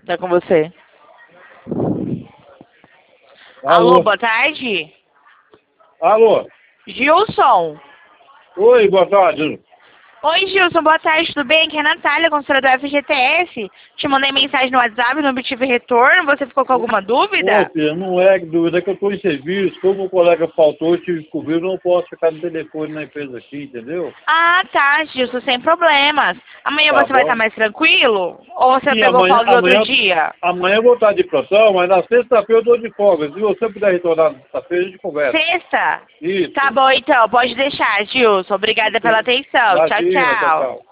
Tá com você. Alô, boa tarde. Alô? Gilson. Oi, boa tarde. Oi, Gilson, boa tarde, tudo bem? Aqui é a Natália, consultora do FGTS. Te mandei mensagem no WhatsApp, não obtive retorno. Você ficou com alguma dúvida? Ô, filha, não é dúvida, é que eu estou em serviço. Como o colega faltou, eu tive que cobrir, eu não posso ficar no telefone na empresa aqui, entendeu? Ah, tá, Gilson, sem problemas. Amanhã Tá você vai estar bom. mais tranquilo? Ou você Sim, pegou folga outro dia? amanhã eu vou estar de plantão, mas na sexta-feira eu estou de folga. Se você puder retornar na sexta-feira, a gente conversa. Sexta? Isso. Tá bom, então, pode deixar, Gilson. Obrigada pela atenção. Tchau, Imagina, tchau, tchau. tchau.